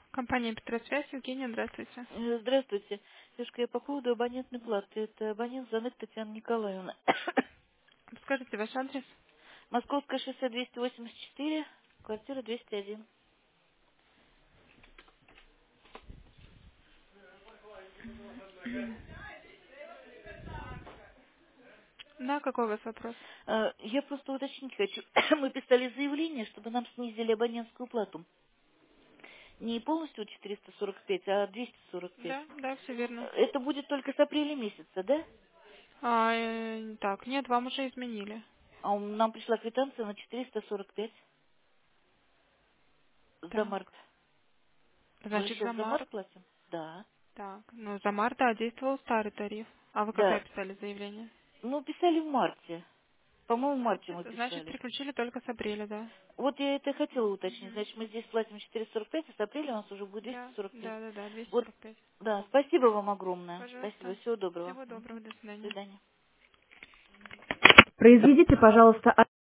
Компания Петросвязь, Евгения, здравствуйте. Здравствуйте. Девушка, я по поводу абонентной платы. Это абонент Занык Татьяна Николаевна. Скажите ваш адрес. Московское шоссе 284, квартира 201. Да, какой у вас вопрос? Я просто уточнить хочу. Мы писали заявление, чтобы нам снизили абонентскую плату. Не полностью 445, а 245. Да, все верно. Это будет только с апреля месяца, да? Так, нет, вам уже изменили. Нам пришла квитанция на 445 за Так, март. Мы же значит сейчас за за март март. платим? Да. Так, ну за март, да, действовал старый тариф. А вы когда Да. писали заявление? Ну, писали в марте. По-моему, в марте мы Значит, писали. приключили только с апреля, да. Вот я это хотела уточнить. Значит, мы здесь платим 445, а с апреля у нас уже будет Да, 245. двести Вот, сорок пять. да, спасибо вам огромное. Спасибо, Пожалуйста. всего доброго. Всего доброго, до До свидания. свидания. Произведите, пожалуйста,